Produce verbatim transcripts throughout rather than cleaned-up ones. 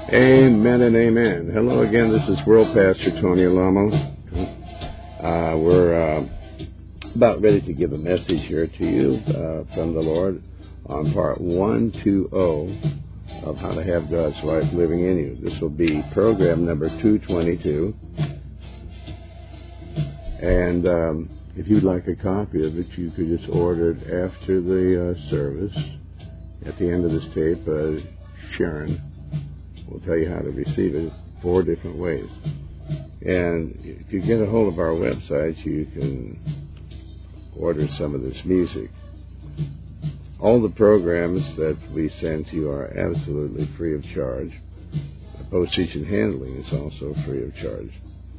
Amen and amen. Hello again, this is World Pastor Tony Alamo. Uh, we're uh, about ready to give a message here to you uh, from the Lord on part one twenty of How to Have God's Life Living in You. This will be program number two twenty-two. And um, if you'd like a copy of it, you could just order it after the uh, service. At the end of this tape, uh, Sharon will tell you how to receive it four different ways. And if you get a hold of our website, you can order some of this music. All the programs that we send to you are absolutely free of charge. The postage and handling is also free of charge.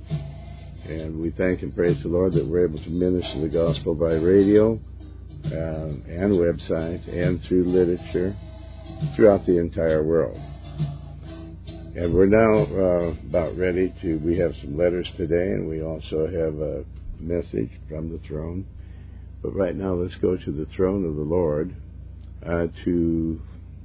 And we thank and praise the Lord that we're able to minister the gospel by radio uh, and website and through literature throughout the entire world. And we're now uh, about ready to, we have some letters today, and we also have a message from the throne. But right now, let's go to the throne of the Lord uh, to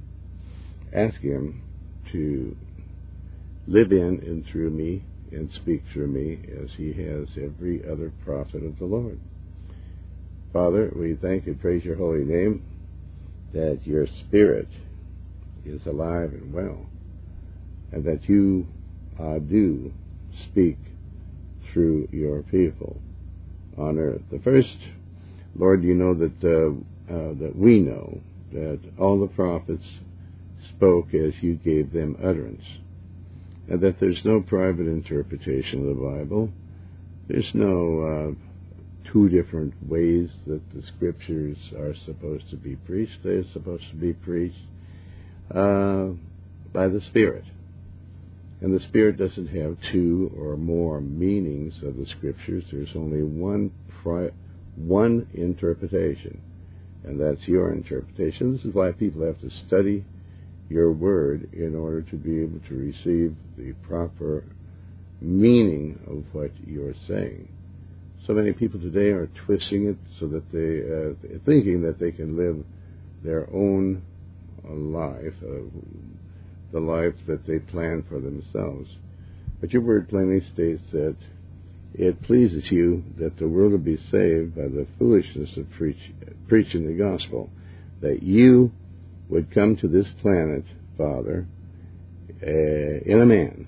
ask Him to live in and through me and speak through me as He has every other prophet of the Lord. Father, we thank and praise Your holy name, that Your Spirit is alive and well, and that You uh, do speak through Your people on earth. The first, Lord, You know that uh, uh, that we know that all the prophets spoke as You gave them utterance, and that there's no private interpretation of the Bible. There's no uh, two different ways that the Scriptures are supposed to be preached. They're supposed to be preached uh, by the Spirit. And the Spirit doesn't have two or more meanings of the Scriptures. There's only one pri- one interpretation, and that's Your interpretation. This is why people have to study Your Word in order to be able to receive the proper meaning of what You're saying. So many people today are twisting it so that they, uh, thinking that they can live their own uh, life, uh, the life that they plan for themselves. But Your Word plainly states that it pleases You that the world will be saved by the foolishness of preach, preaching the gospel, that You would come to this planet, Father, uh, in a man,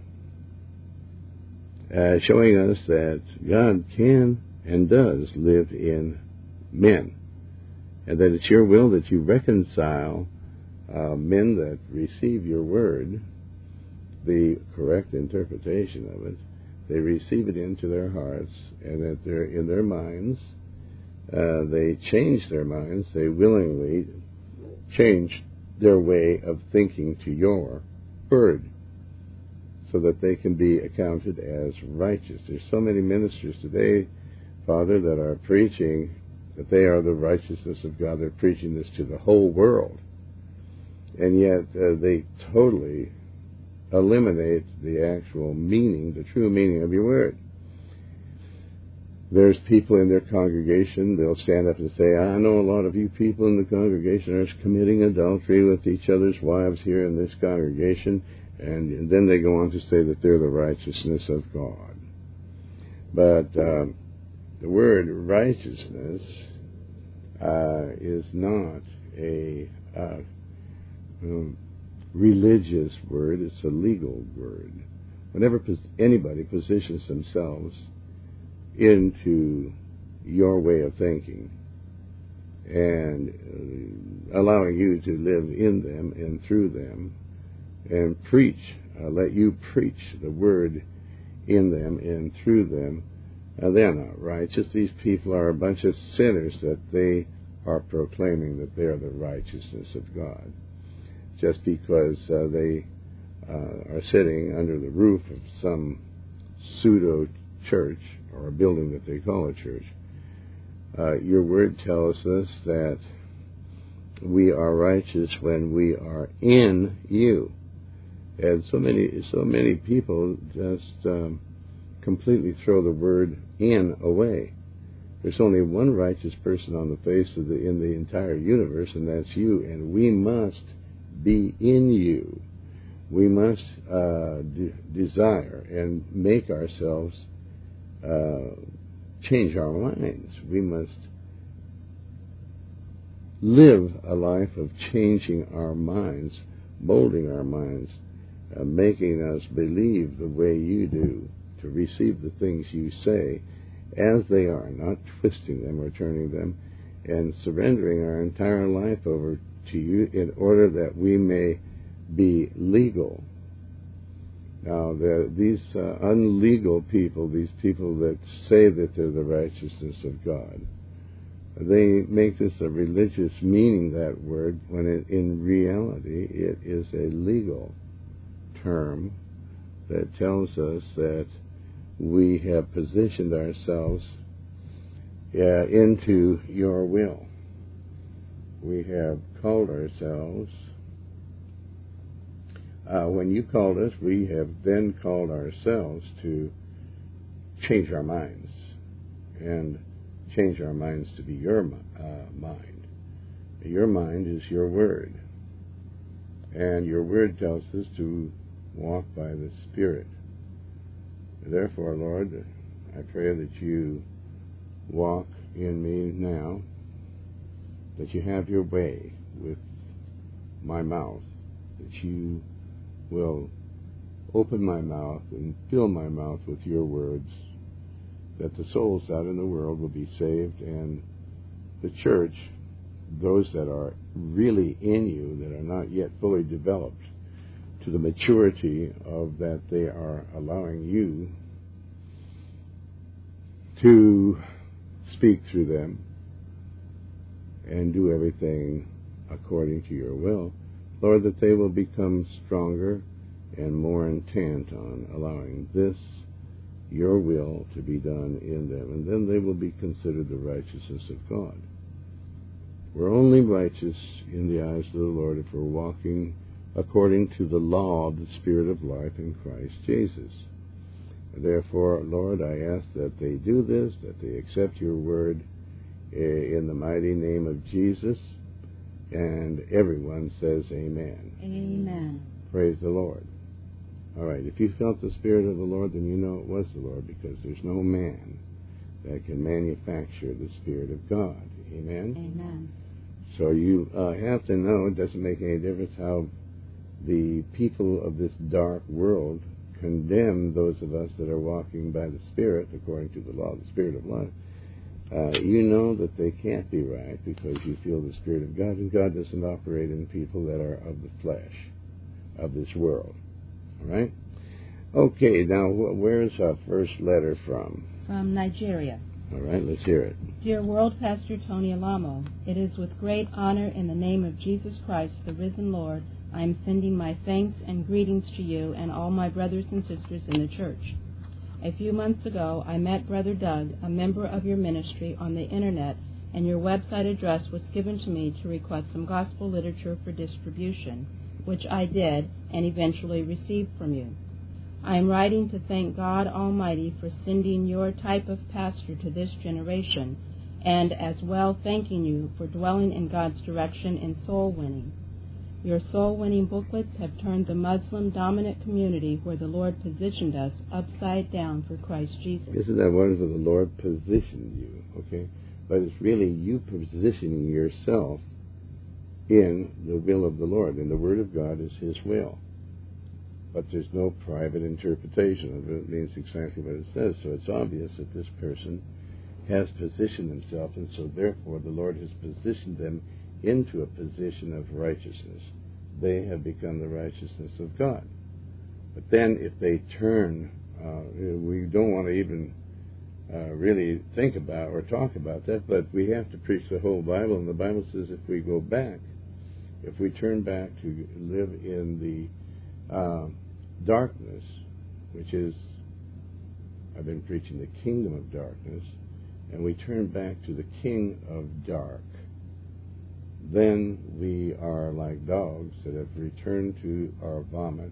uh, showing us that God can and does live in men, and that it's Your will that You reconcile Uh, men that receive Your Word, the correct interpretation of it, they receive it into their hearts, and that they're in their minds, uh, they change their minds, they willingly change their way of thinking to Your Word, so that they can be accounted as righteous. There's so many ministers today, Father, that are preaching that they are the righteousness of God. They're preaching this to the whole world. And yet uh, they totally eliminate the actual meaning, the true meaning of Your Word. There's people in their congregation, they'll stand up and say, I know a lot of you people in the congregation are committing adultery with each other's wives here in this congregation, and, and then they go on to say that they're the righteousness of God. But uh, the word righteousness uh, is not a... Uh, Um, religious word, it's a legal word. Whenever pos- anybody positions themselves into Your way of thinking and uh, allowing You to live in them and through them and preach, uh, let You preach the Word in them and through them, uh, they're not righteous. These people are a bunch of sinners that they are proclaiming that they're the righteousness of God, just because uh, they uh, are sitting under the roof of some pseudo-church or a building that they call a church. Uh, Your Word tells us that we are righteous when we are in You. And so many so many people just um, completely throw the word in away. There's only one righteous person on the face of the in the entire universe, and that's You, and we must be in You we must uh, de- desire and make ourselves uh, change our minds. We must live a life of changing our minds, molding our minds, uh, making us believe the way you do, to receive the things you say as they are, not twisting them or turning them, and surrendering our entire life over to you in order that we may be legal. Now, the, these uh, unlegal people, these people that say that they're the righteousness of God, they make this a religious meaning, that word, when it, in reality it is a legal term that tells us that we have positioned ourselves uh, into your will. We have called ourselves, uh, when you called us, we have then called ourselves to change our minds and change our minds to be your uh, mind. Your mind is your word, and your word tells us to walk by the Spirit. Therefore, Lord, I pray that you walk in me now, that you have your way with my mouth, that you will open my mouth and fill my mouth with your words, that the souls out in the world will be saved, and the church, those that are really in you, that are not yet fully developed to the maturity of that they are allowing you to speak through them and do everything according to your will, Lord, that they will become stronger and more intent on allowing this, your will, to be done in them, and then they will be considered the righteousness of God. We're only righteous in the eyes of the Lord if we're walking according to the law of the Spirit of life in Christ Jesus. Therefore, Lord, I ask that they do this, that they accept your word in the mighty name of Jesus, and everyone says amen. Amen. Praise the Lord. All right, if you felt the Spirit of the Lord, then you know it was the Lord, because there's no man that can manufacture the Spirit of God. Amen? Amen. So you uh, have to know, it doesn't make any difference how the people of this dark world condemn those of us that are walking by the Spirit, according to the law of the Spirit of life. Uh, you know that they can't be right because you feel the Spirit of God, and God doesn't operate in people that are of the flesh, of this world. All right? Okay, now where's our first letter from? From Nigeria. All right, let's hear it. Dear World Pastor Tony Alamo, it is with great honor in the name of Jesus Christ, the risen Lord, I am sending my thanks and greetings to you and all my brothers and sisters in the church. A few months ago, I met Brother Doug, a member of your ministry, on the Internet, and your website address was given to me to request some gospel literature for distribution, which I did and eventually received from you. I am writing to thank God Almighty for sending your type of pastor to this generation, and as well thanking you for dwelling in God's direction in soul winning. Your soul-winning booklets have turned the Muslim-dominant community where the Lord positioned us upside down for Christ Jesus. Isn't that wonderful? The Lord positioned you, okay? But it's really you positioning yourself in the will of the Lord, and the Word of God is His will. But there's no private interpretation of it. It means exactly what it says. So it's obvious that this person has positioned himself, and so therefore the Lord has positioned them into a position of righteousness. They have become the righteousness of God. But then if they turn, uh, we don't want to even uh, really think about or talk about that, but we have to preach the whole Bible, and the Bible says if we go back, if we turn back to live in the uh, darkness, which is, I've been preaching the kingdom of darkness, and we turn back to the king of dark, then we are like dogs that have returned to our vomit,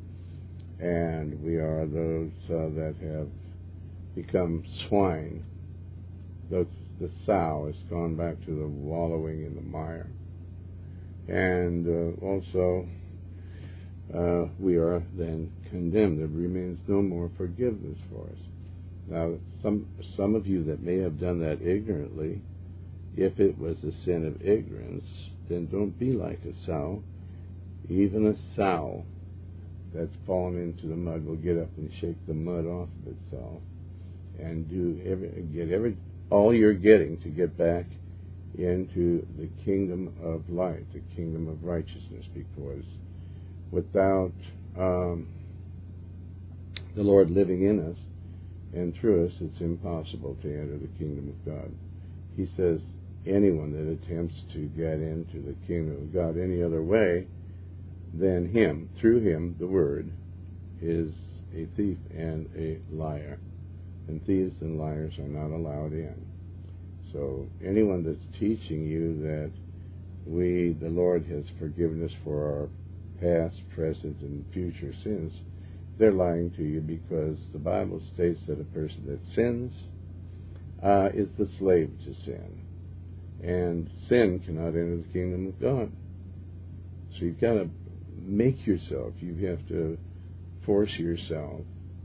and we are those uh, that have become swine. The, the sow has gone back to the wallowing in the mire. And uh, also, uh, we are then condemned. There remains no more forgiveness for us. Now, some some of you that may have done that ignorantly, if it was a sin of ignorance, then don't be like a sow. Even a sow that's fallen into the mud will get up and shake the mud off of itself and do every, get every all you're getting to get back into the kingdom of light, the kingdom of righteousness, because without um, the Lord living in us and through us, it's impossible to enter the kingdom of God. He says anyone that attempts to get into the kingdom of God any other way than Him, through Him, the Word, is a thief and a liar. And thieves and liars are not allowed in. So anyone that's teaching you that we, the Lord, has forgiven us for our past, present, and future sins, they're lying to you, because the Bible states that a person that sins uh, is the slave to sin. And sin cannot enter the kingdom of God. So you've got to make yourself, you have to force yourself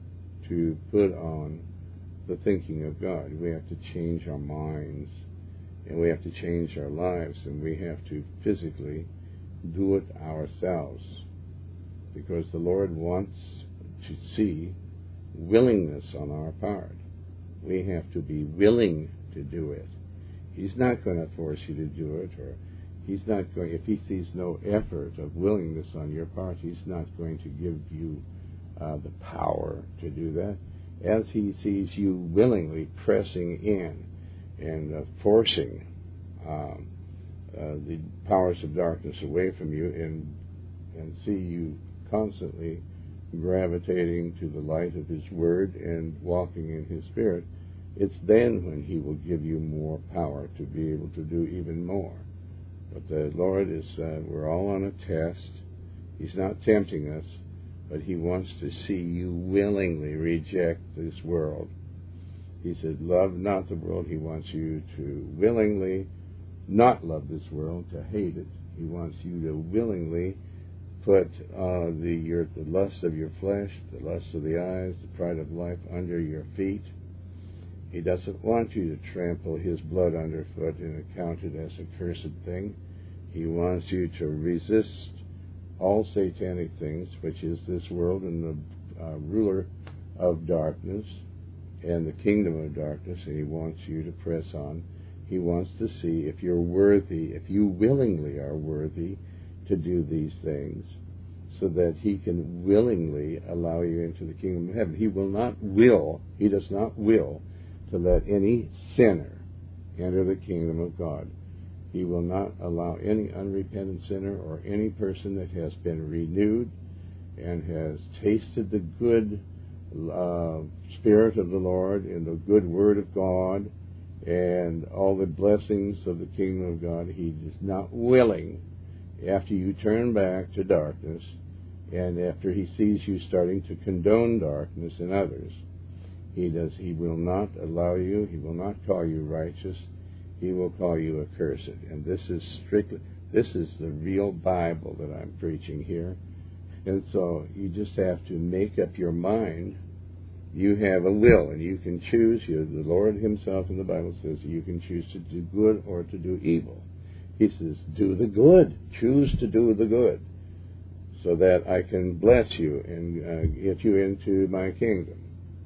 to put on the thinking of God. We have to change our minds, and we have to change our lives, and we have to physically do it ourselves, because the Lord wants to see willingness on our part. We have to be willing to do it. He's not going to force you to do it, or He's not going, if He sees no effort of willingness on your part, He's not going to give you uh, the power to do that. As He sees you willingly pressing in and uh, forcing um, uh, the powers of darkness away from you, and and see you constantly gravitating to the light of His Word and walking in His Spirit, it's then when He will give you more power to be able to do even more. But the Lord is, uh, we're all on a test. He's not tempting us, but He wants to see you willingly reject this world. He said, love not the world. He wants you to willingly not love this world, to hate it. He wants you to willingly put uh, the, your, the lust of your flesh, the lust of the eyes, the pride of life under your feet. He doesn't want you to trample His blood underfoot and account it as a cursed thing. He wants you to resist all satanic things, which is this world and the uh, ruler of darkness and the kingdom of darkness, and He wants you to press on. He wants to see if you're worthy, if you willingly are worthy to do these things, so that He can willingly allow you into the kingdom of heaven. He will not will, He does not will to let any sinner enter the kingdom of God. He will not allow any unrepentant sinner or any person that has been renewed and has tasted the good uh, Spirit of the Lord and the good Word of God and all the blessings of the kingdom of God. He is not willing, after you turn back to darkness and after He sees you starting to condone darkness in others, He does. He will not allow you. He will not call you righteous. He will call you accursed. And this is strictly, this is the real Bible that I'm preaching here. And so you just have to make up your mind. You have a will, and you can choose. You, the Lord Himself in the Bible says you can choose to do good or to do evil. He says, do the good. Choose to do the good, so that I can bless you and uh, get you into my kingdom.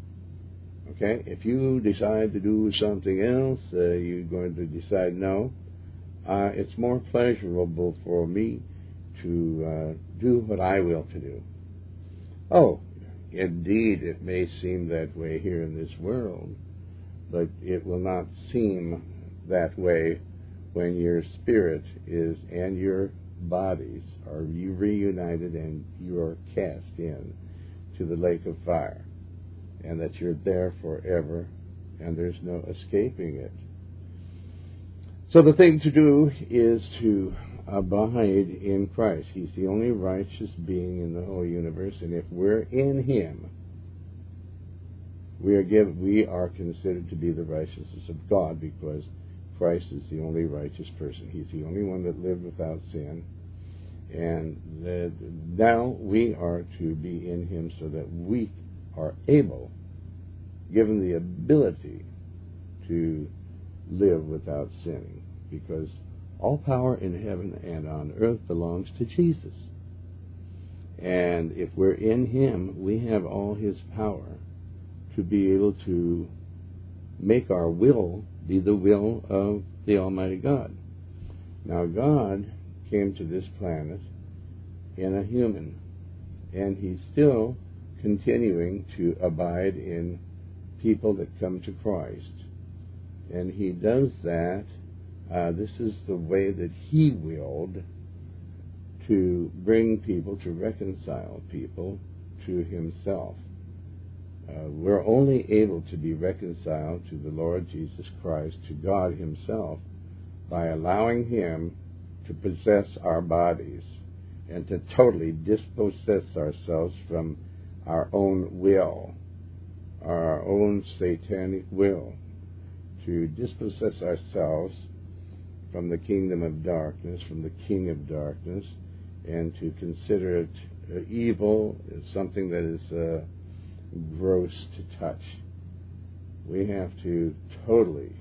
Okay? If you decide to do something else, uh, you're going to decide, no, uh, it's more pleasurable for me to uh, do what I will to do. Oh, indeed, it may seem that way here in this world, but it will not seem that way when your spirit is and your bodies are reunited and you are cast in to the lake of fire, and that you're there forever and there's no escaping it. So the thing to do is to abide in Christ. He's the only righteous being in the whole universe, and if we're in Him, we are given, we are considered to be the righteousness of God, because Christ is the only righteous person. He's the only one that lived without sin, And that now we are to be in him so that we are able, given the ability, to live without sinning. Because all power in heaven and on earth belongs to Jesus. And if we're in him, we have all his power to be able to make our will be the will of the Almighty God. Now, God came to this planet in a human, and he's still continuing to abide in people that come to Christ. And he does that. Uh, this is the way that he willed to bring people, to reconcile people to himself. Uh, we're only able to be reconciled to the Lord Jesus Christ, to God himself, by allowing him to possess our bodies and to totally dispossess ourselves from our own will, our own satanic will, to dispossess ourselves from the kingdom of darkness, from the king of darkness, and to consider it uh, evil, something that is uh, gross to touch. We have to totally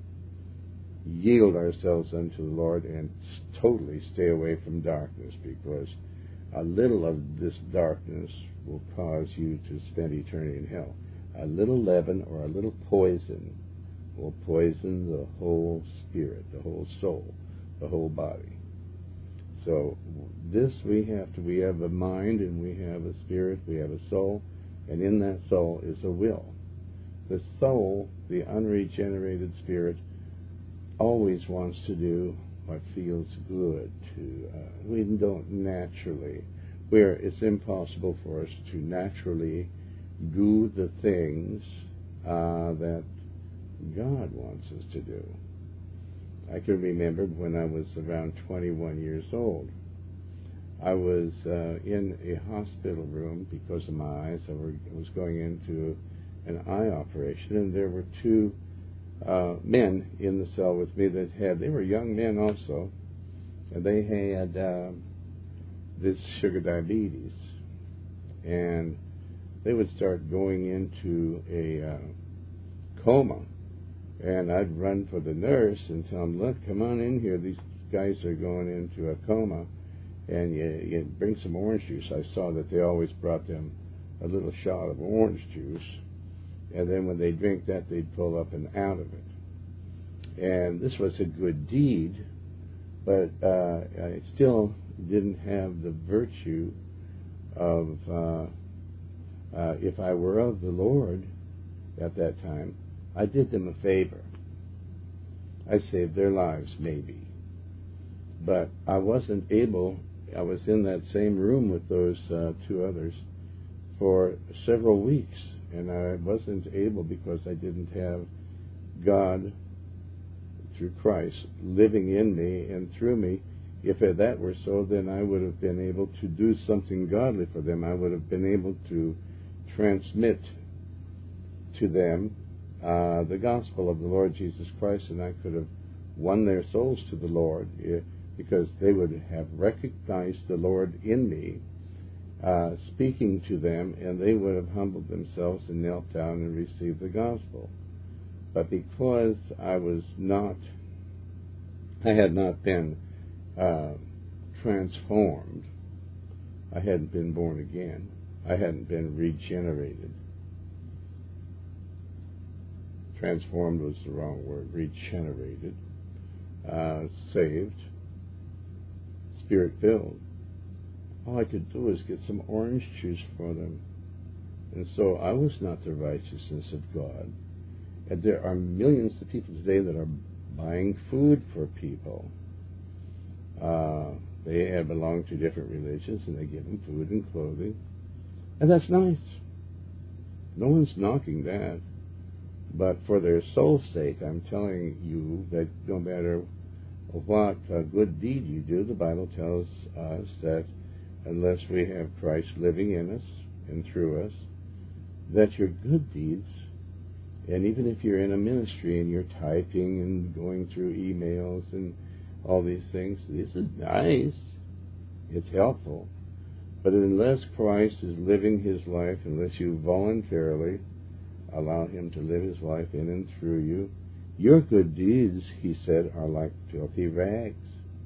yield ourselves unto the Lord and totally stay away from darkness, because a little of this darkness will cause you to spend eternity in hell. A little leaven or a little poison will poison the whole spirit, the whole soul, the whole body. So this we have to, we have a mind and we have a spirit, we have a soul, and in that soul is a will. The soul, the unregenerated spirit, always wants to do what feels good to, uh, we don't naturally, where it's impossible for us to naturally do the things uh, that God wants us to do. I can remember when I was around twenty-one years old. I was uh, in a hospital room because of my eyes. I, were, I was going into an eye operation, and there were two uh, men in the cell with me that had, they were young men also, and they had uh, this sugar diabetes. And they would start going into a uh, coma. And I'd run for the nurse and tell them, look, come on in here. These guys are going into a coma. And you, you bring some orange juice. I saw that they always brought them a little shot of orange juice. And then when they drink that, they'd pull up and out of it. And this was a good deed, but uh, I still didn't have the virtue of, uh, uh, if I were of the Lord at that time, I did them a favor. I saved their lives, maybe. But I wasn't able, I was in that same room with those uh, two others for several weeks, and I wasn't able because I didn't have God, through Christ, living in me and through me. If that were so, then I would have been able to do something godly for them. I would have been able to transmit to them Uh, the gospel of the Lord Jesus Christ, and I could have won their souls to the Lord, uh, because they would have recognized the Lord in me, uh, speaking to them, and they would have humbled themselves and knelt down and received the gospel. But because I was not, I had not been uh, transformed, I hadn't been born again, I hadn't been regenerated. Transformed was the wrong word. Regenerated, uh, saved, spirit-filled. All I could do was get some orange juice for them. And so I was not the righteousness of God. And there are millions of people today that are buying food for people. Uh, they have belonged to different religions, and they give them food and clothing. And that's nice. No one's knocking that. But for their soul's sake, I'm telling you that no matter what uh, good deed you do, the Bible tells us that unless we have Christ living in us and through us, that your good deeds, and even if you're in a ministry and you're typing and going through emails and all these things, this is nice. It's helpful. But unless Christ is living his life, unless you voluntarily allow him to live his life in and through you, your good deeds, he said, are like filthy rags.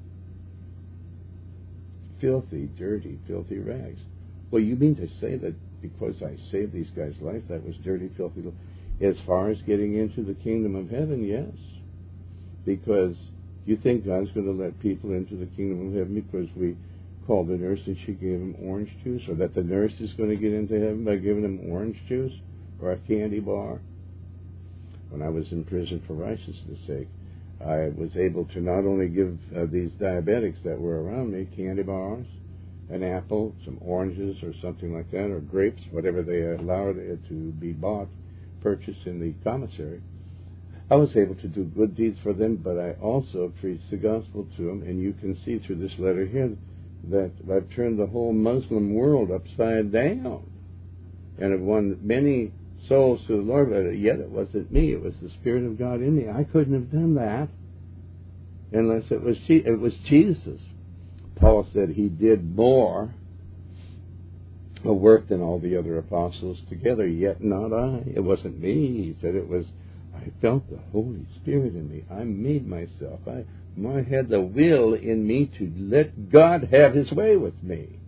Filthy, dirty, filthy rags. Well, you mean to say that because I saved these guys' life, that was dirty, filthy? As far as getting into the kingdom of heaven, yes. Because you think God's going to let people into the kingdom of heaven because we called the nurse and she gave him orange juice, or that the nurse is going to get into heaven by giving him orange juice or a candy bar? When I was in prison for righteousness' sake, I was able to not only give uh, these diabetics that were around me candy bars, an apple, some oranges or something like that, or grapes, whatever they allowed it to be bought, purchased in the commissary. I was able to do good deeds for them, but I also preached the gospel to them, and you can see through this letter here that I've turned the whole Muslim world upside down and have won many souls to the Lord, but yet it wasn't me. It was the Spirit of God in me. I couldn't have done that unless it was it was Jesus. Paul said he did more work than all the other apostles together, yet not I. It wasn't me. He said it was, I felt the Holy Spirit in me. I made myself. I, I had the will in me to let God have his way with me.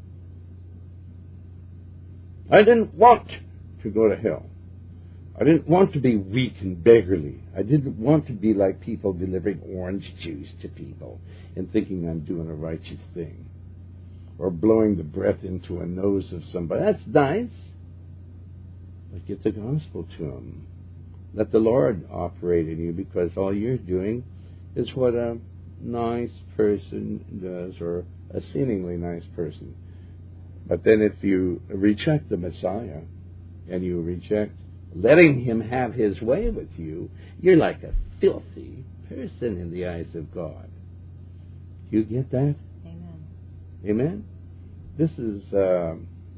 I didn't want to go to hell. I didn't want to be weak and beggarly. I didn't want to be like people delivering orange juice to people and thinking I'm doing a righteous thing, or blowing the breath into a nose of somebody. That's nice. But get the gospel to them. Let the Lord operate in you, because all you're doing is what a nice person does, or a seemingly nice person. But then if you reject the Messiah, and you reject letting him have his way with you, you're like a filthy person in the eyes of God. You get that? Amen. Amen? This is uh,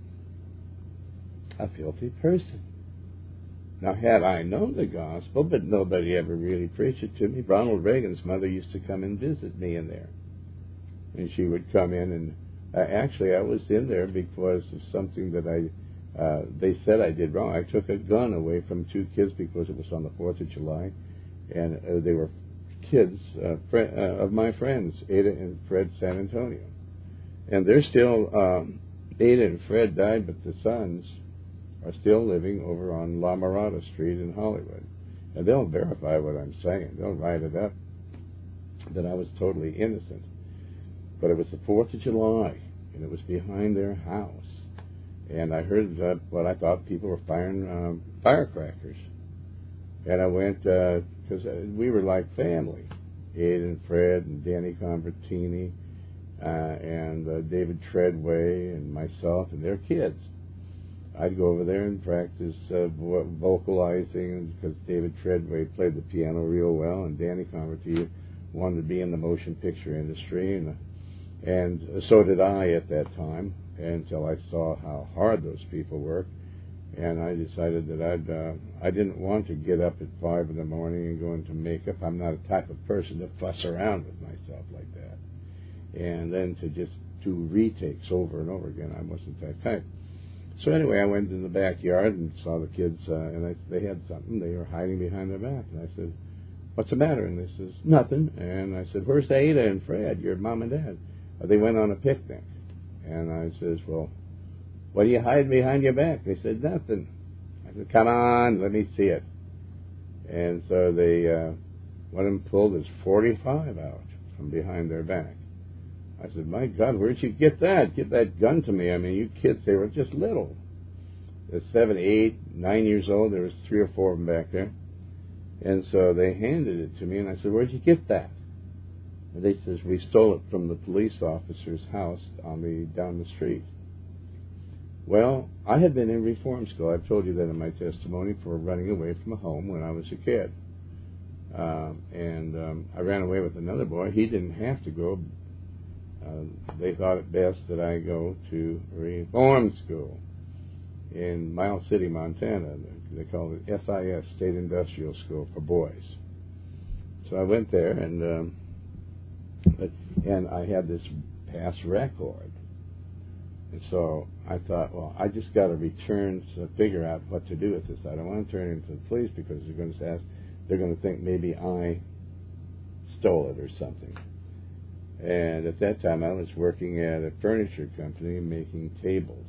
a filthy person. Now, had I known the gospel, but nobody ever really preached it to me, Ronald Reagan's mother used to come and visit me in there. And she would come in, and uh, actually I was in there because of something that I Uh, they said I did wrong. I took a gun away from two kids because it was on the fourth of July, and uh, they were kids uh, fr- uh, of my friends, Ada and Fred San Antonio. And they're still, um, Ada and Fred died, but the sons are still living over on La Mirada Street in Hollywood. And they'll verify what I'm saying. They'll write it up that I was totally innocent. But it was the fourth of July, and it was behind their house. And I heard that what I thought people were firing um, firecrackers. And I went, because uh, we were like family. Ed and Fred and Danny Convertini uh, and uh, David Treadway and myself and their kids. I'd go over there and practice uh, vo- vocalizing, because David Treadway played the piano real well, and Danny Convertini wanted to be in the motion picture industry, and and so did I at that time, until I saw how hard those people worked, and I decided that I'd uh, I didn't want to get up at five in the morning and go into makeup. I'm not a type of person to fuss around with myself like that, and then to just do retakes over and over again. I wasn't that type. So anyway, I went in the backyard and saw the kids, uh, and I, they had something. They were hiding behind their back, and I said, "What's the matter?" And they says, "Nothing." And I said, "Where's Ada and Fred, your mom and dad?" Uh, they went on a picnic. And I says, "Well, what are you hiding behind your back?" They said, "Nothing." I said, "Come on, let me see it." And so they, uh, one of them pulled his forty-five out from behind their back. I said, "My God, where'd you get that? Get that gun to me. I mean, you kids, they were just little. They're seven, eight, nine years old. There was three or four of them back there." And so they handed it to me, and I said, "Where'd you get that?" And they says, "We stole it from the police officer's house on the down the street." Well, I had been in reform school. I've told you that in my testimony, for running away from home when I was a kid. Um, and um, I ran away with another boy. He didn't have to go. Uh, they thought it best that I go to reform school in Miles City, Montana. They call it S I S, State Industrial School for Boys. So I went there, and um, but, and I had this past record. And so I thought, well, I just got to return to figure out what to do with this. I don't want to turn it into the police because they're going to ask, they're going to think maybe I stole it or something. And at that time, I was working at a furniture company making tables.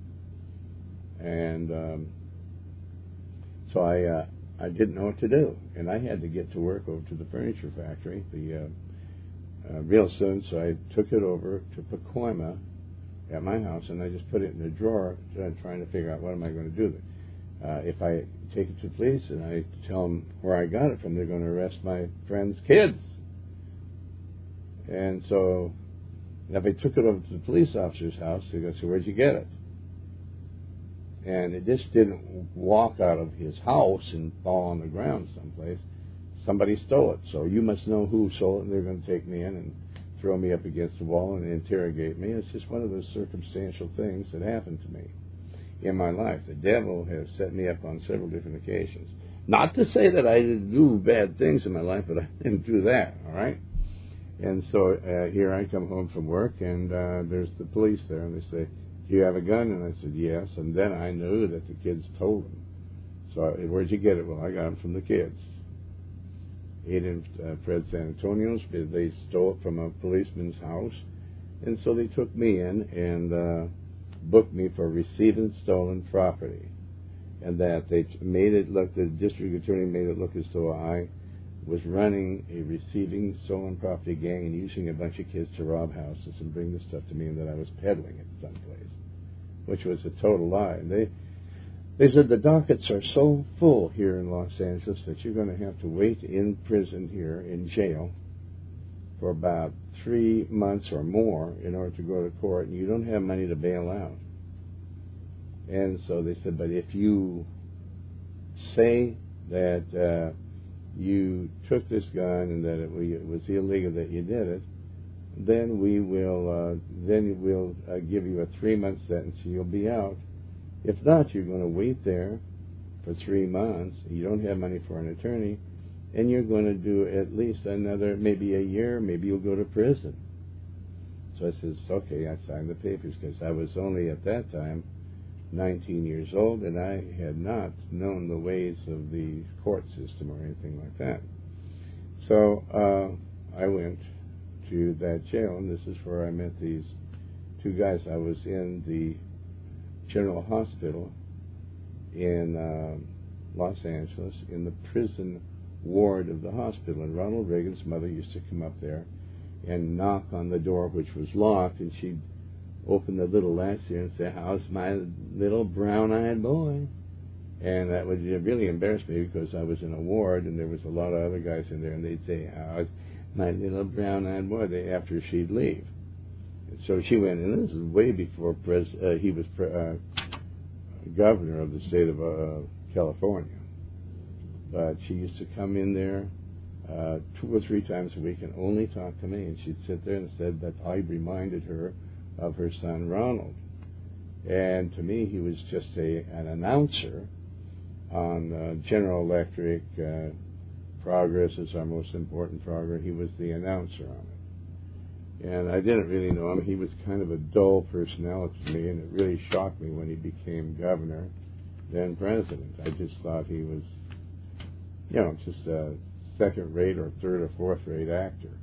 And um, so I uh, I didn't know what to do. And I had to get to work over to the furniture factory the uh, uh, real soon. So I took it over to Pacoima at my house, and I just put it in a drawer, uh, trying to figure out what am I going to do with it. Uh, if I take it to the police and I tell them where I got it from, they're going to arrest my friend's kids. And so if I took it over to the police officer's house, they go, so where'd you get it? And it just didn't walk out of his house and fall on the ground someplace. Somebody stole it. So you must know who stole it, and they're going to take me in and throw me up against the wall and interrogate me. It's just one of those circumstantial things that happened to me in my life. The devil has set me up on several different occasions. Not to say that I didn't do bad things in my life, but I didn't do that, all right? And so uh, here I come home from work, and uh, there's the police there, and they say, do you have a gun? And I said, yes. And then I knew that the kids told them. So where'd you get it? Well, I got them from the kids. Aiden and uh, Fred San Antonio's. They stole it from a policeman's house. And so they took me in and uh, booked me for receiving stolen property. And that they made it look, the district attorney made it look as though I was running a receiving stolen property gang and using a bunch of kids to rob houses and bring the stuff to me, and that I was peddling it someplace, which was a total lie. And they they said the dockets are so full here in Los Angeles that you're going to have to wait in prison here, in jail, for about three months or more in order to go to court, and you don't have money to bail out. And so they said, but if you say that uh, you took this gun and that it was illegal that you did it, then we will uh, then we'll uh, give you a three-month sentence and you'll be out. If not, you're going to wait there for three months. You don't have money for an attorney, and you're going to do at least another, maybe a year, maybe you'll go to prison. So I says, okay, I signed the papers because I was only at that time nineteen years old, and I had not known the ways of the court system or anything like that. So uh, I went to that jail, and this is where I met these two guys. I was in the General Hospital in uh, Los Angeles, in the prison ward of the hospital, and Ronald Reagan's mother used to come up there and knock on the door, which was locked, and she'd open the little latch there and say, how's my little brown-eyed boy? And that would really embarrass me because I was in a ward and there was a lot of other guys in there, and they'd say, how's my little brown-eyed boy? They, after she'd leave. And so she went, and this is way before pres, uh, he was pre, uh, governor of the state of uh, California. But she used to come in there uh, two or three times a week and only talk to me, and she'd sit there and said that I reminded her of her son Ronald. And to me, he was just a an announcer on uh, General Electric. Uh, Progress is our most important program. He was the announcer on it. And I didn't really know him. He was kind of a dull personality to me, and it really shocked me when he became governor, then president. I just thought he was, you know, just a second-rate or third or fourth-rate actor.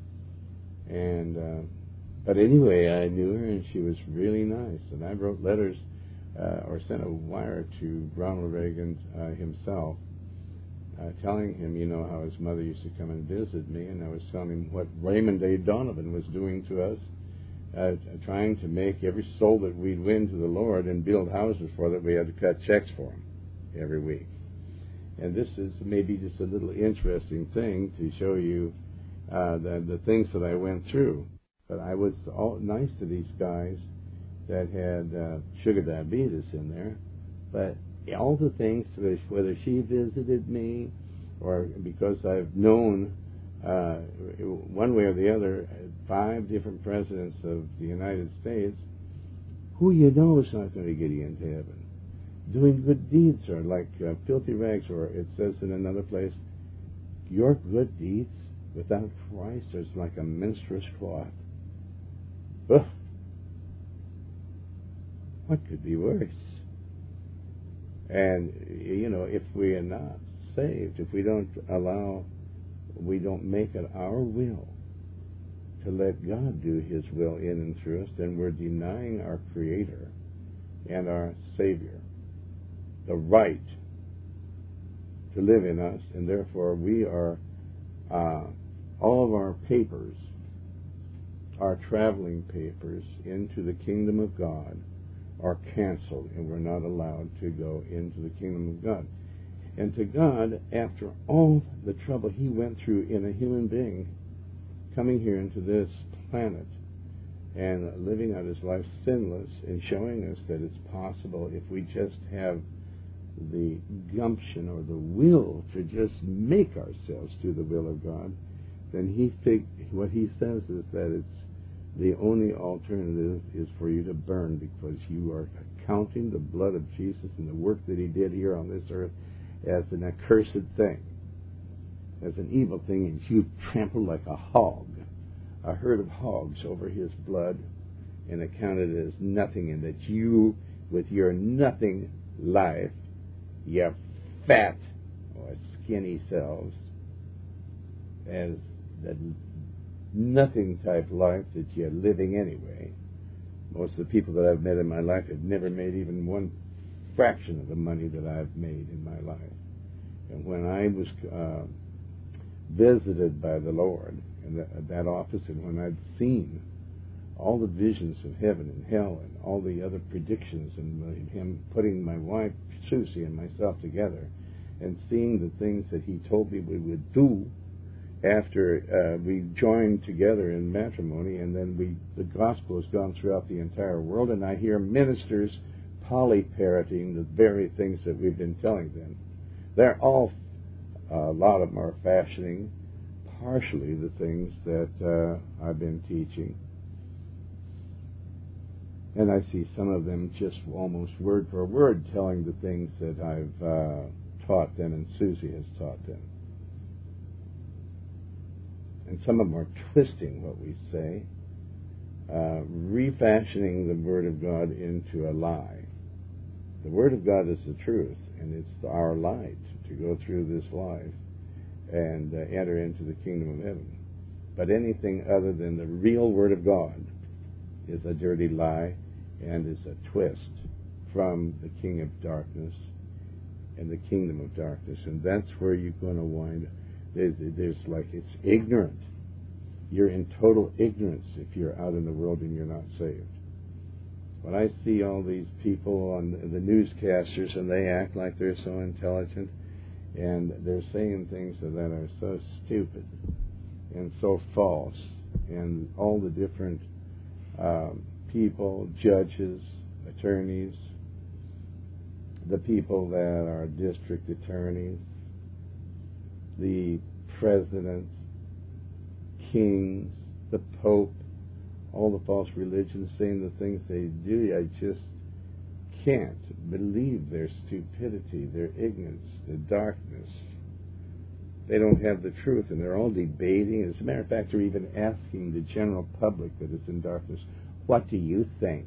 And uh, But anyway, I knew her, and she was really nice. And I wrote letters uh, or sent a wire to Ronald Reagan uh, himself, uh, telling him, you know, how his mother used to come and visit me, and I was telling him what Raymond A. Donovan was doing to us, uh, trying to make every soul that we'd win to the Lord and build houses for that we had to cut checks for him every week. And this is maybe just a little interesting thing to show you uh, the, the things that I went through. But I was all nice to these guys that had uh, sugar diabetes in there. But all the things, whether she visited me or because I've known uh, one way or the other five different presidents of the United States, who you know is not going to get you into heaven. Doing good deeds are like uh, filthy rags, or it says in another place, your good deeds without Christ is like a menstruous cloth. Ugh. What could be worse? And, you know, if we are not saved, if we don't allow, we don't make it our will to let God do His will in and through us, then we're denying our Creator and our Savior the right to live in us, and therefore we are, uh, all of our papers, our traveling papers into the kingdom of God are canceled, and we're not allowed to go into the kingdom of God. And to God, after all the trouble He went through in a human being, coming here into this planet and living out His life sinless and showing us that it's possible if we just have the gumption or the will to just make ourselves do the will of God, then He fig- what He says is that it's the only alternative is for you to burn, because you are counting the blood of Jesus and the work that He did here on this earth as an accursed thing, as an evil thing, and you trampled like a hog, a herd of hogs over His blood, and accounted it as nothing, and that you, with your nothing life, your fat or skinny selves, as that nothing type life that you're living anyway. Most of the people that I've met in my life have never made even one fraction of the money that I've made in my life. And when I was uh, visited by the Lord in the, that office, and when I'd seen all the visions of heaven and hell and all the other predictions, and uh, Him putting my wife Susie and myself together and seeing the things that He told me we would do after uh, we joined together in matrimony, and then we the gospel has gone throughout the entire world, and I hear ministers poly-parroting the very things that we've been telling them. They're all, uh, a lot of them are fashioning partially the things that uh, I've been teaching. And I see some of them just almost word for word telling the things that I've uh, taught them and Susie has taught them. And some of them are twisting what we say, uh, refashioning the Word of God into a lie. The Word of God is the truth, and it's our light to go through this life and uh, enter into the kingdom of heaven. But anything other than the real Word of God is a dirty lie and is a twist from the king of darkness and the kingdom of darkness. And that's where you're going to wind up. There's, there's like, it's ignorant. You're in total ignorance if you're out in the world and you're not saved. When I see all these people on the newscasters and they act like they're so intelligent, and they're saying things that are so stupid and so false, and all the different um, people, judges, attorneys, the people that are district attorneys, the president, kings, the pope, all the false religions saying the things they do, I just can't believe their stupidity, their ignorance, their darkness. They don't have the truth, and they're all debating. As a matter of fact, they're even asking the general public that is in darkness, what do you think?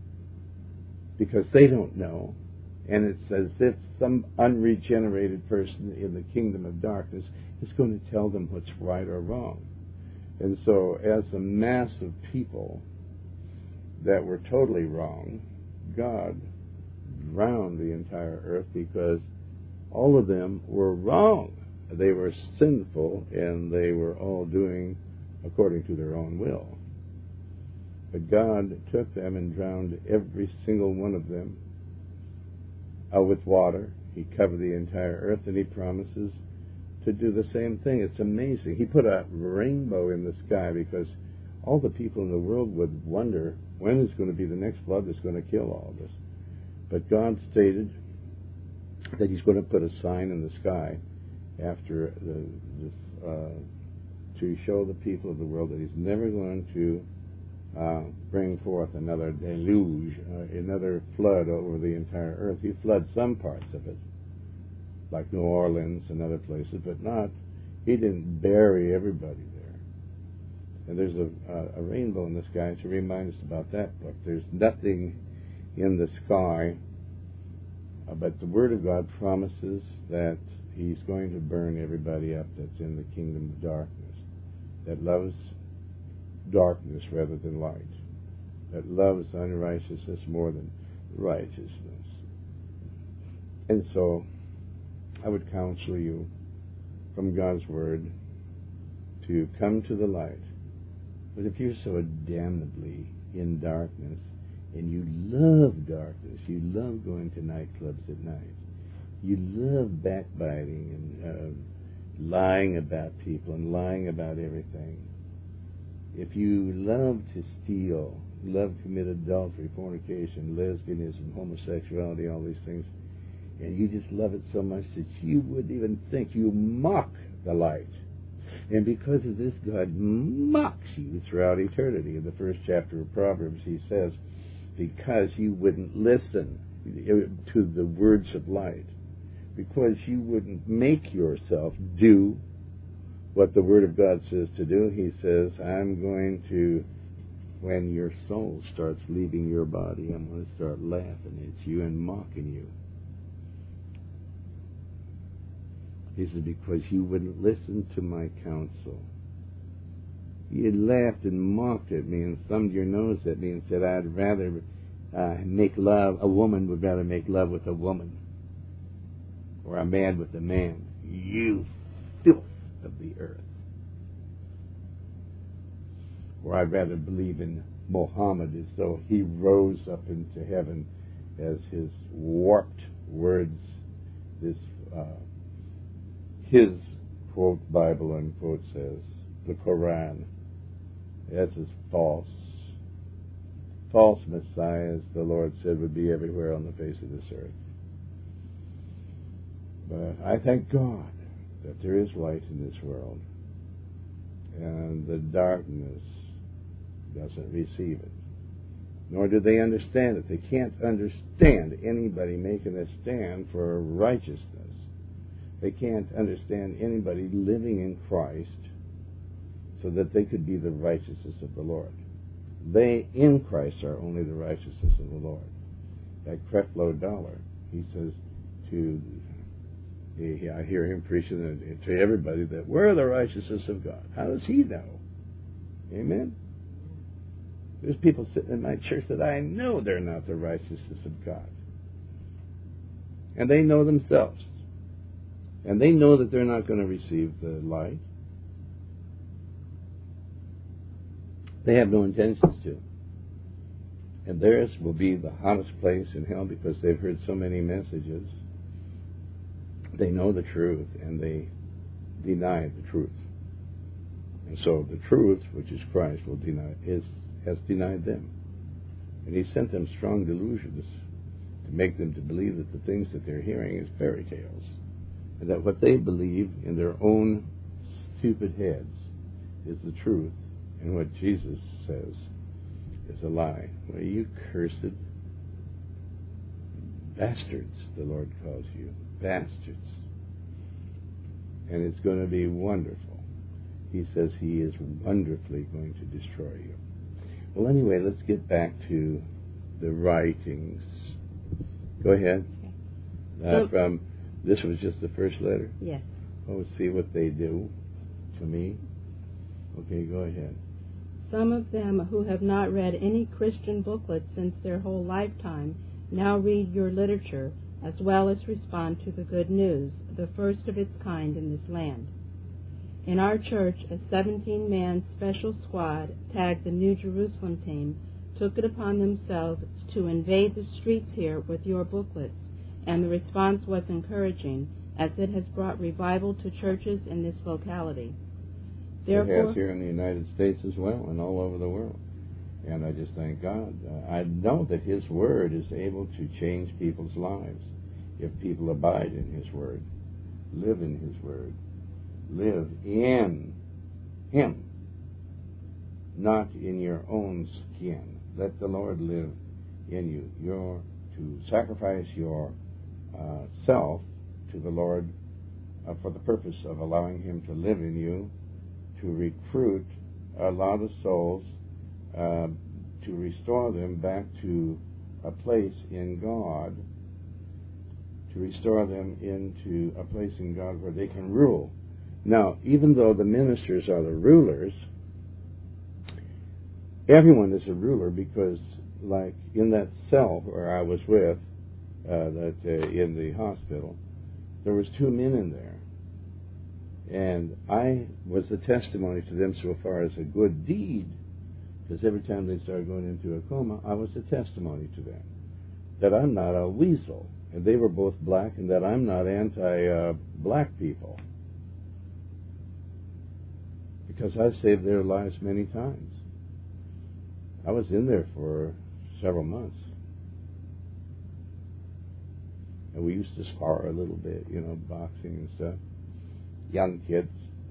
Because they don't know. And it's as if some unregenerated person in the kingdom of darkness is going to tell them what's right or wrong. And so as a mass of people that were totally wrong, God drowned the entire earth because all of them were wrong. They were sinful, and they were all doing according to their own will. But God took them and drowned every single one of them Uh, with water. He covered the entire earth, and He promises to do the same thing. It's amazing. He put a rainbow in the sky because all the people in the world would wonder when is going to be the next flood that's going to kill all of us. But God stated that He's going to put a sign in the sky after the, the, uh, to show the people of the world that He's never going to Uh, bring forth another deluge, uh, another flood over the entire earth. He floods some parts of it, like New Orleans and other places, but not, He didn't bury everybody there. And there's a, a, a rainbow in the sky to remind us about that book. There's nothing in the sky, uh, but the Word of God promises that He's going to burn everybody up that's in the kingdom of darkness, that loves darkness rather than light, that loves unrighteousness more than righteousness. And so I would counsel you from God's Word to come to the light. But if you're so damnably in darkness, and you love darkness, you love going to nightclubs at night, you love backbiting and uh, lying about people and lying about everything, if you love to steal, love to commit adultery, fornication, lesbianism, homosexuality, all these things, and you just love it so much that you wouldn't even think, you mock the light. And because of this, God mocks you throughout eternity. In the first chapter of Proverbs, He says, because you wouldn't listen to the words of light, because you wouldn't make yourself do what the Word of God says to do, He says, I'm going to, when your soul starts leaving your body, I'm going to start laughing at you and mocking you. He said, because you wouldn't listen to my counsel. You laughed and mocked at me and thumbed your nose at me and said, I'd rather uh, make love, a woman would rather make love with a woman, or a man with a man. You filth of the earth. Or I'd rather believe in Muhammad as though he rose up into heaven, as his warped words, this uh, his quote Bible unquote says, the Quran. That's as false. False messiahs, the Lord said, would be everywhere on the face of this earth. But I thank God that there is light in this world, and the darkness doesn't receive it, nor do they understand it. They can't understand anybody making a stand for righteousness. They can't understand anybody living in Christ so that they could be the righteousness of the Lord. They in Christ are only the righteousness of the Lord. That Creflo Dollar, he says to, I hear him preaching to everybody that we're the righteousness of God. How does he know? Amen? There's people sitting in my church that I know they're not the righteousness of God. And they know themselves. And they know that they're not going to receive the light. They have no intentions to. And theirs will be the hottest place in hell because they've heard so many messages. They know the truth and they deny the truth. And so the truth, which is Christ, will deny is has denied them. And He sent them strong delusions to make them to believe that the things that they're hearing is fairy tales. And that what they believe in their own stupid heads is the truth, and what Jesus says is a lie. Well, you cursed bastards, the Lord calls you. Bastards. And it's going to be wonderful. He says He is wonderfully going to destroy you. Well, anyway, let's get back to the writings. Go ahead. Uh, from This was just the first letter? Yes. Oh, see what they do to me? Okay, go ahead. Some of them who have not read any Christian booklet since their whole lifetime now read your literature, as well as respond to the good news, the first of its kind in this land. In our church, a seventeen-man special squad, tagged the New Jerusalem team, took it upon themselves to invade the streets here with your booklets, and the response was encouraging, as it has brought revival to churches in this locality. Therefore, it has here in the United States as well, and all over the world. And I just thank God. Uh, I know that His Word is able to change people's lives if people abide in His Word, live in His Word, live in Him, not in your own skin. Let the Lord live in you. You're to sacrifice your uh, self to the Lord uh, for the purpose of allowing Him to live in you, to recruit a lot of souls, uh, to restore them back to a place in God, to restore them into a place in God where they can rule. Now, even though the ministers are the rulers, everyone is a ruler, because, like in that cell where I was with, uh, that uh, in the hospital, there was two men in there. And I was the testimony to them so far as a good deed, because every time they started going into a coma, I was the testimony to them that I'm not a weasel, and they were both black, and that I'm not anti-black uh, people, because I've saved their lives many times. I was in there for several months, and we used to spar a little bit, you know, boxing and stuff. Young kids.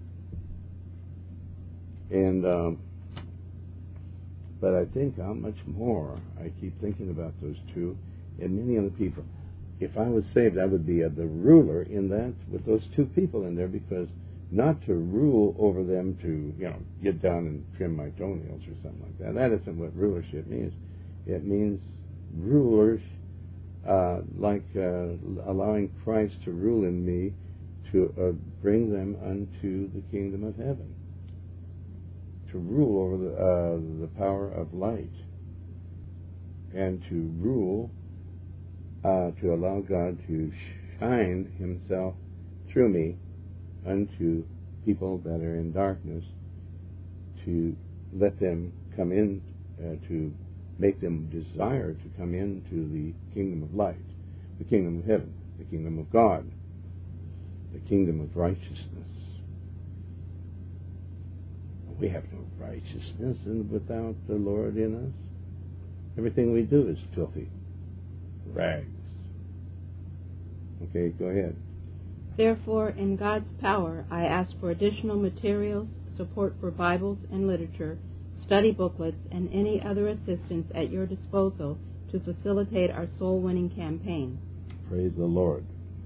And um, but I think how much more I keep thinking about those two and many other people. If I was saved, I would be uh, the ruler in that, with those two people in there, because not to rule over them, to, you know, get down and trim my toenails or something like that. That isn't what rulership means. It means rulers, uh, like uh, allowing Christ to rule in me, to uh, bring them unto the kingdom of heaven, to rule over the, uh, the power of light, and to rule, uh, to allow God to shine himself through me unto people that are in darkness, to let them come in, uh, to make them desire to come into the kingdom of light, the kingdom of heaven, the kingdom of God, the kingdom of righteousness. We have no righteousness without the Lord in us. Everything we do is filthy rags. Okay, go ahead. Therefore, in God's power, I ask for additional materials, support for Bibles and literature, study booklets, and any other assistance at your disposal to facilitate our soul-winning campaign. Praise the Lord.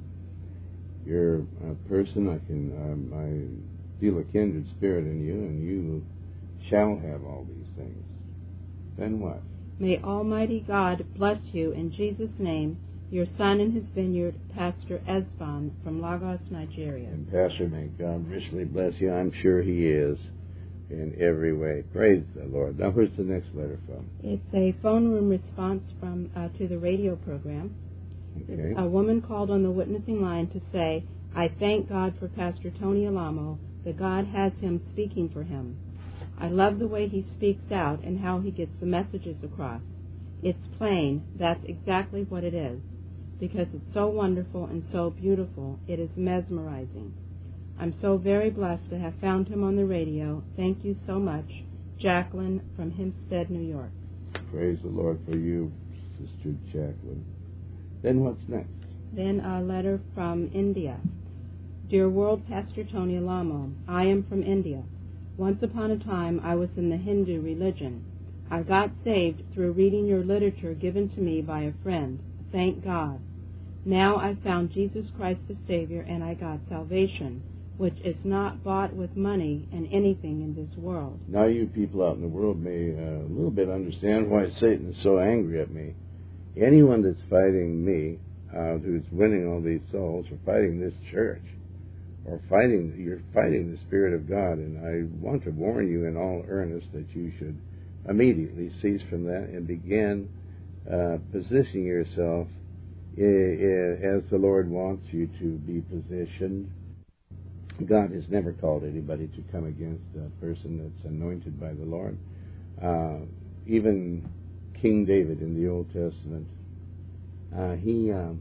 You're a person, I can, um, I feel a kindred spirit in you, and you shall have all these things. Then what? May Almighty God bless you in Jesus' name, your son in his vineyard, Pastor Esban from Lagos, Nigeria. And Pastor, may God richly bless you. I'm sure he is in every way. Praise the Lord. Now, where's the next letter from? It's a phone room response from uh, to the radio program. Okay. A woman called on the witnessing line to say, I thank God for Pastor Tony Alamo, that God has him speaking for him. I love the way he speaks out and how he gets the messages across. It's plain, that's exactly what it is. Because it's so wonderful and so beautiful, it is mesmerizing. I'm so very blessed to have found him on the radio. Thank you so much. Jacqueline from Hempstead, New York. Praise the Lord for you, Sister Jacqueline. Then what's next? Then a letter from India. Dear World Pastor Tony Alamo, I am from India. Once upon a time I was in the Hindu religion. I got saved through reading your literature given to me by a friend. Thank God. Now I've found Jesus Christ the Savior, and I got salvation, which is not bought with money and anything in this world. Now you people out in the world may uh, a little bit understand why Satan is so angry at me. Anyone that's fighting me, uh, who's winning all these souls, or fighting this church, or fighting, you're fighting the Spirit of God, and I want to warn you in all earnest that you should immediately cease from that and begin uh, positioning yourself I, I, as the Lord wants you to be positioned. God has never called anybody to come against a person that's anointed by the Lord. Uh, even King David in the Old Testament, uh, he, uh,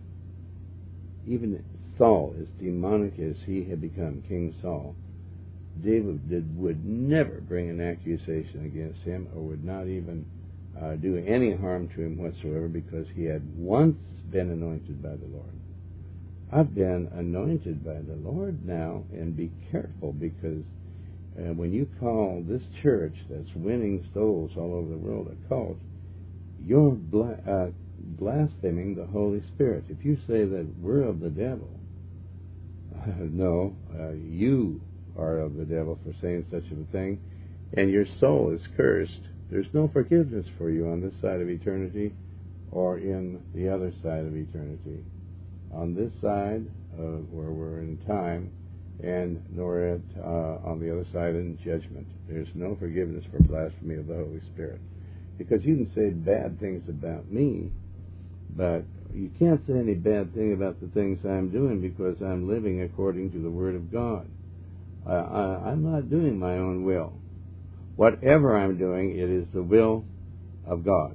even Saul, as demonic as he had become, King Saul, David did, would never bring an accusation against him, or would not even uh, do any harm to him whatsoever, because he had once been anointed by the Lord. I've been anointed by the Lord now, and be careful, because uh, when you call this church that's winning souls all over the world a cult, you're bla- uh, blaspheming the Holy Spirit. If you say that we're of the devil, uh, no, uh, you are of the devil for saying such a thing, and your soul is cursed, there's no forgiveness for you on this side of eternity or in the other side of eternity. On this side, uh, where we're in time, and nor at, uh, on the other side in judgment. There's no forgiveness for blasphemy of the Holy Spirit. Because you can say bad things about me, but you can't say any bad thing about the things I'm doing because I'm living according to the Word of God. I, I, I'm not doing my own will. Whatever I'm doing, it is the will of God.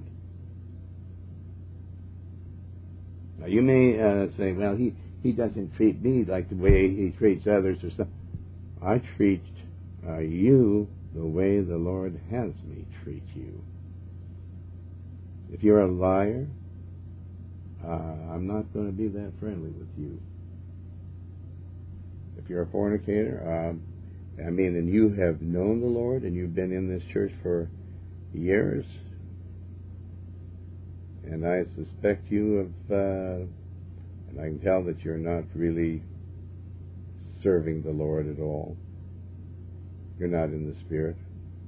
Now, you may uh, say, well, he, he doesn't treat me like the way he treats others or something. I treat uh, you the way the Lord has me treat you. If you're a liar, uh, I'm not going to be that friendly with you. If you're a fornicator, uh, I mean, and you have known the Lord and you've been in this church for years, and I suspect you of, uh, and I can tell that you're not really serving the Lord at all. You're not in the Spirit.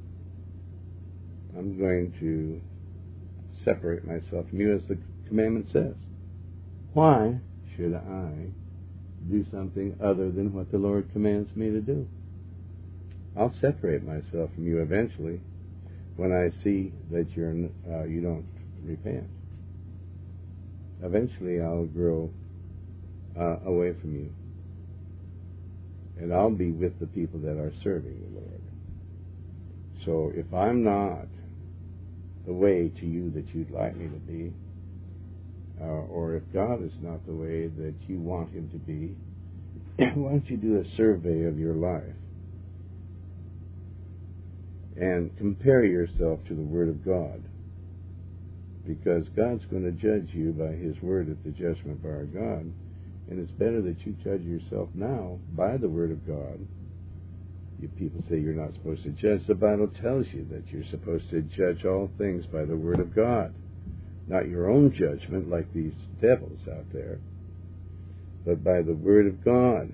I'm going to separate myself from you as the commandment says. Why should I do something other than what the Lord commands me to do? I'll separate myself from you eventually when I see that you're uh, you don't repent. Eventually I'll grow uh, away from you, and I'll be with the people that are serving the Lord. So if I'm not the way to you that you'd like me to be, uh, or if God is not the way that you want him to be, why don't you do a survey of your life and compare yourself to the Word of God, because God's going to judge you by his Word at the judgment bar of God, and it's better that you judge yourself now by the Word of God. You people say you're not supposed to judge. The Bible tells you that you're supposed to judge all things by the Word of God. Not your own judgment like these devils out there, but by the Word of God.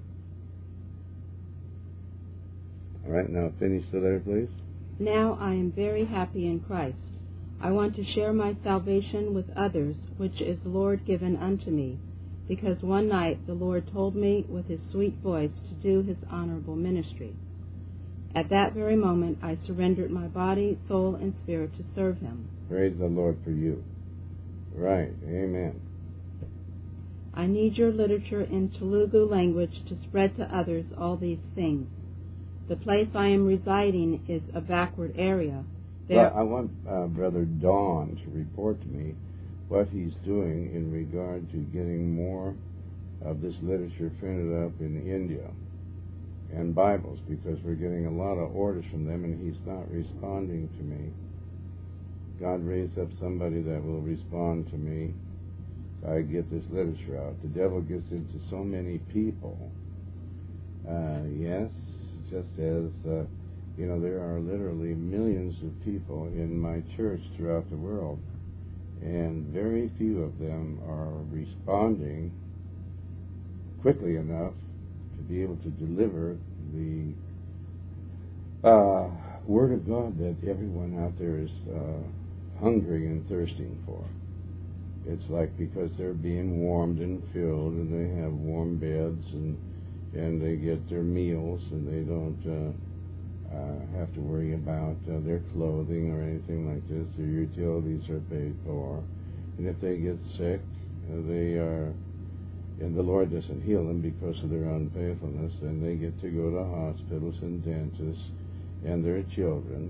All right, now finish the letter, please. Now I am very happy in Christ. I want to share my salvation with others, which is the Lord given unto me, because one night the Lord told me with his sweet voice to do his honorable ministry. At that very moment I surrendered my body, soul, and spirit to serve him. Praise the Lord for you. Right, amen. I need your literature in Telugu language to spread to others all these things. The place I am residing is a backward area. There Well, I want uh, Brother Don to report to me what he's doing in regard to getting more of this literature printed up in India and Bibles, because we're getting a lot of orders from them and he's not responding to me. God raise up somebody that will respond to me. I get this literature out. The devil gets into so many people. Uh, yes, just as, uh, you know, there are literally millions of people in my church throughout the world, and very few of them are responding quickly enough to be able to deliver the uh, Word of God that everyone out there is uh, hungry and thirsting for. It's like because they're being warmed and filled, and they have warm beds, and and they get their meals, and they don't uh, uh, have to worry about uh, their clothing or anything like this. Their utilities are paid for, and if they get sick, uh, they are, and the Lord doesn't heal them because of their unfaithfulness, then they get to go to hospitals and dentists and their children.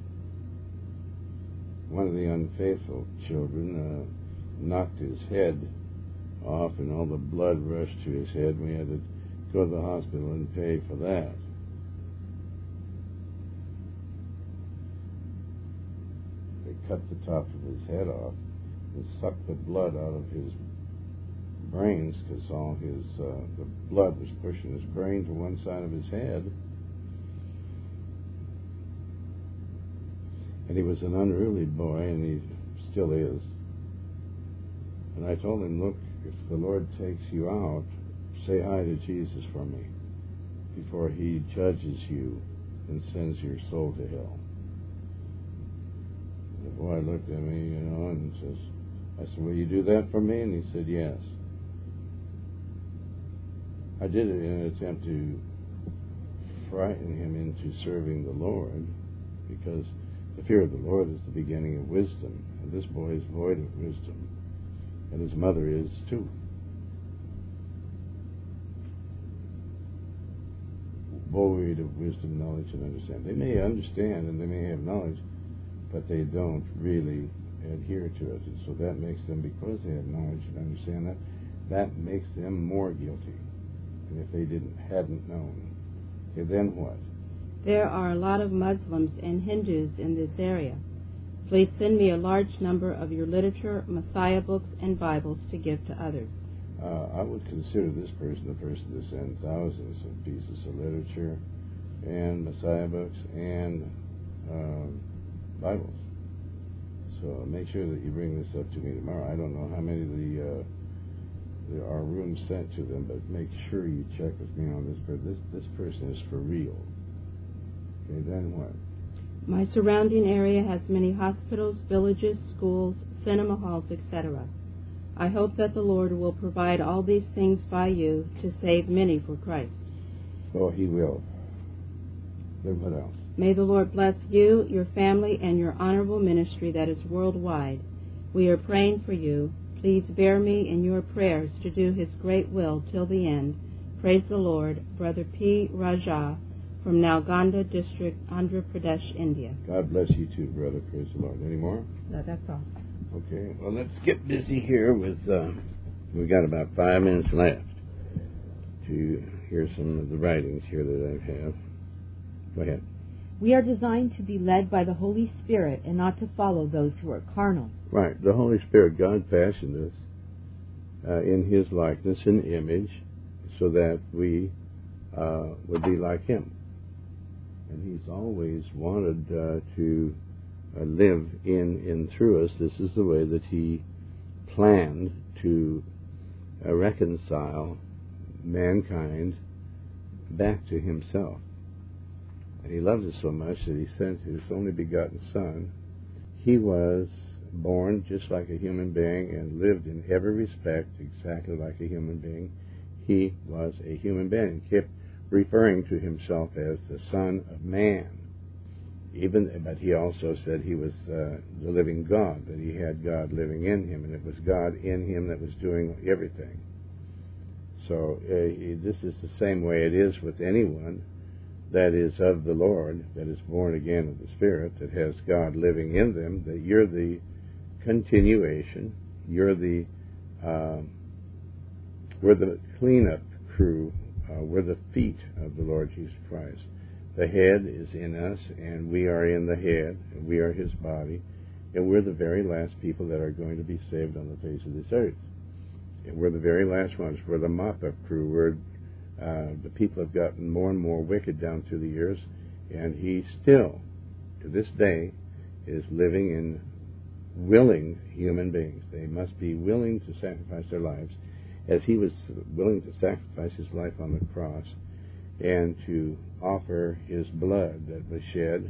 One of the unfaithful children uh, knocked his head off, and all the blood rushed to his head. We had to go to the hospital and pay for that. They cut the top of his head off and sucked the blood out of his brains, because all his uh, the blood was pushing his brain to one side of his head. And he was an unruly boy, and he still is. And I told him, look, if the Lord takes you out, say hi to Jesus for me before he judges you and sends your soul to hell. The boy looked at me, you know, and says, I said, will you do that for me? And he said, yes. I did it in an attempt to frighten him into serving the Lord, because the fear of the Lord is the beginning of wisdom, and this boy is void of wisdom, and his mother is too. Void of wisdom, knowledge, and understanding. They may understand and they may have knowledge, but they don't really adhere to it, and so that makes them, because they have knowledge and understand that, that makes them more guilty. And if they didn't, hadn't known, okay, then what? There are a lot of Muslims and Hindus in this area. Please send me a large number of your literature, Messiah books, and Bibles to give to others. Uh, I would consider this person the person to send thousands of pieces of literature and Messiah books and um, Bibles. So make sure that you bring this up to me tomorrow. I don't know how many of the uh, there are rooms sent to them, but make sure you check with me on this. This this person is for real. Okay, then what? My surrounding area has many hospitals, villages, schools, cinema halls, et cetera. I hope that the Lord will provide all these things by you to save many for Christ. Oh, He will. Then what else? May the Lord bless you, your family, and your honorable ministry that is worldwide. We are praying for you. Please bear me in your prayers to do His great will till the end. Praise the Lord. Brother P. Raja from Nalgonda District, Andhra Pradesh, India. God bless you too, brother. Praise the Lord. Any more? No, that's all. Okay. Well, let's get busy here with, uh, we've got about five minutes left to hear some of the writings here that I have. Go ahead. We are designed to be led by the Holy Spirit and not to follow those who are carnal. Right. The Holy Spirit, God fashioned us uh, in His likeness and image so that we uh, would be like Him. And He's always wanted uh, to uh, live in and through us. This is the way that He planned to uh, reconcile mankind back to Himself. And He loved us so much that He sent His only begotten Son. He was born just like a human being and lived in every respect exactly like a human being. He was a human being. He kept referring to Himself as the Son of Man. Even, but He also said He was uh, the living God, that He had God living in Him, and it was God in Him that was doing everything. So uh, this is the same way it is with anyone that is of the Lord, that is born again of the Spirit, that has God living in them, that you're the continuation, you're the, uh, we're the cleanup crew, uh, we're the feet of the Lord Jesus Christ. The head is in us, and we are in the head, and we are His body, and we're the very last people that are going to be saved on the face of this earth. And we're the very last ones. We're the mop-up crew. We're Uh, the people have gotten more and more wicked down through the years, and He still, to this day, is living in willing human beings. They must be willing to sacrifice their lives, as He was willing to sacrifice His life on the cross and to offer His blood that was shed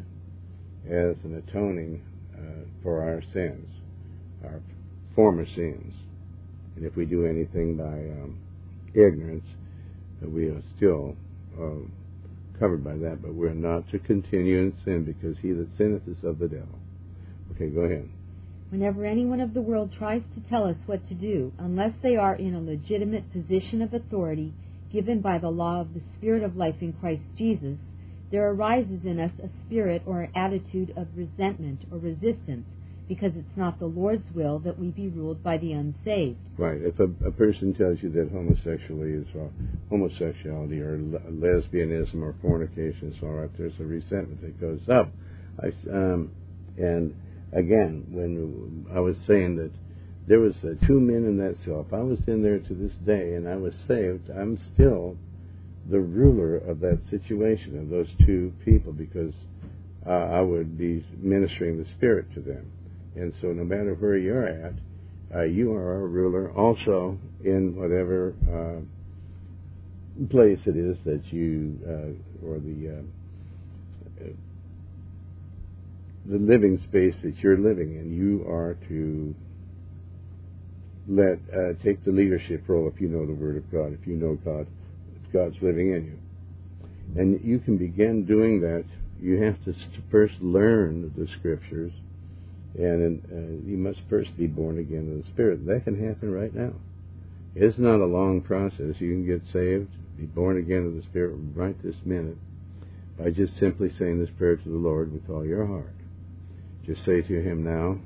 as an atoning uh, for our sins, our former sins. And if we do anything by um, ignorance, we are still uh, covered by that, but we're not to continue in sin, because he that sinneth is of the devil. Okay, go ahead. Whenever anyone of the world tries to tell us what to do, unless they are in a legitimate position of authority given by the law of the Spirit of life in Christ Jesus, there arises in us a spirit or an attitude of resentment or resistance, because it's not the Lord's will that we be ruled by the unsaved. Right. If a, a person tells you that homosexuality is uh, homosexuality or le- lesbianism or fornication is all right, there's a resentment that goes up. I, um, and again, when I was saying that there was uh, two men in that cell, if I was in there to this day and I was saved, I'm still the ruler of that situation, of those two people, because uh, I would be ministering the Spirit to them. And so no matter where you're at, uh, you are a ruler also in whatever uh, place it is that you, uh, or the uh, the living space that you're living in. You are to let uh, take the leadership role if you know the Word of God, if you know God, if God's living in you. And you can begin doing that. You have to first learn the Scriptures, and uh, you must first be born again in the Spirit. That can happen right now. It's not a long process. You can get saved, be born again in the Spirit right this minute by just simply saying this prayer to the Lord with all your heart. Just say to Him now,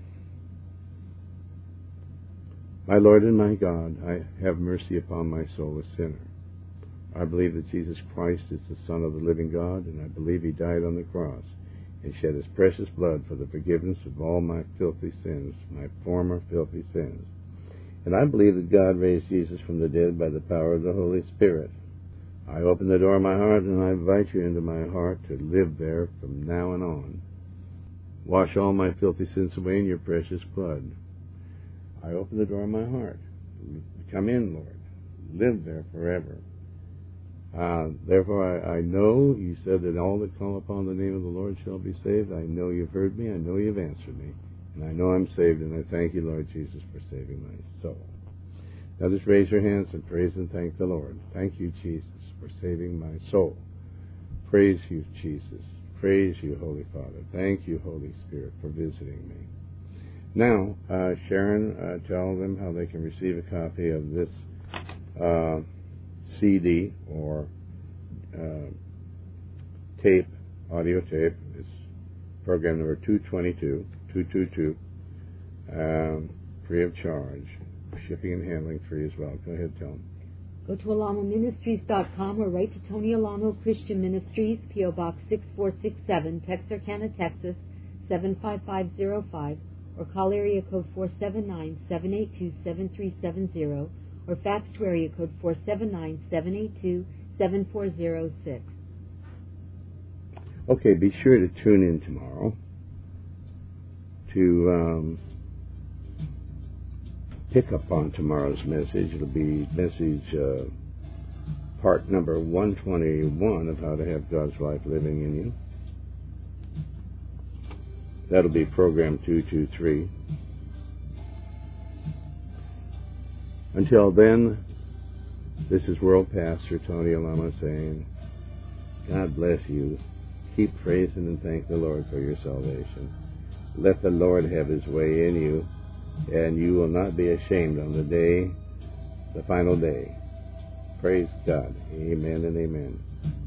"My Lord and my God, I have mercy upon my soul, a sinner. I believe that Jesus Christ is the Son of the living God, and I believe He died on the cross and shed His precious blood for the forgiveness of all my filthy sins, my former filthy sins. And I believe that God raised Jesus from the dead by the power of the Holy Spirit. I open the door of my heart, and I invite you into my heart to live there from now and on. Wash all my filthy sins away in your precious blood. I open the door of my heart. Come in, Lord. Live there forever. Uh, therefore, I, I know you said that all that call upon the name of the Lord shall be saved. I know you've heard me. I know you've answered me. And I know I'm saved, and I thank you, Lord Jesus, for saving my soul." Now just raise your hands and praise and thank the Lord. Thank you, Jesus, for saving my soul. Praise you, Jesus. Praise you, Holy Father. Thank you, Holy Spirit, for visiting me. Now, uh, Sharon, uh, tell them how they can receive a copy of this uh, C D or uh, tape, audio tape. It's program number two twenty-two, two twenty-two, um, free of charge. Shipping and handling free as well. Go ahead, tell them. Go to alamo ministries dot com or write to Tony Alamo Christian Ministries, P O Box six four six seven, Texarkana, Texas, seven five five zero five, or call area code four seven nine, seven eight two, seven three seven zero, or fax to area code four seven nine, seven eight two, seven four zero six. Okay, be sure to tune in tomorrow to um, pick up on tomorrow's message. It'll be message uh, part number one twenty-one of How to Have God's Life Living in You. That'll be program two twenty-three. Until then, this is World Pastor Tony Alamo saying, God bless you. Keep praising and thank the Lord for your salvation. Let the Lord have His way in you, and you will not be ashamed on the day, the final day. Praise God. Amen and amen.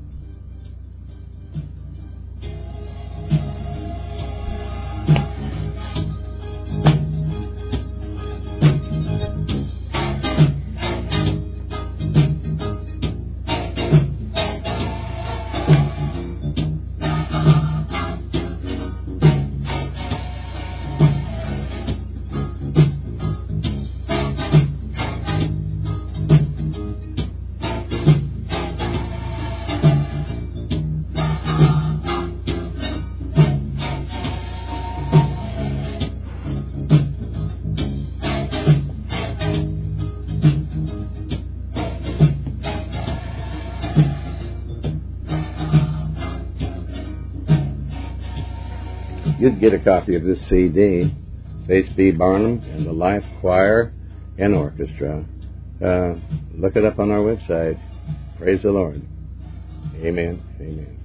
You'd get a copy of this C D, Faith B. Barnum and the Life Choir and Orchestra. Uh, look it up on our website. Praise the Lord. Amen. Amen.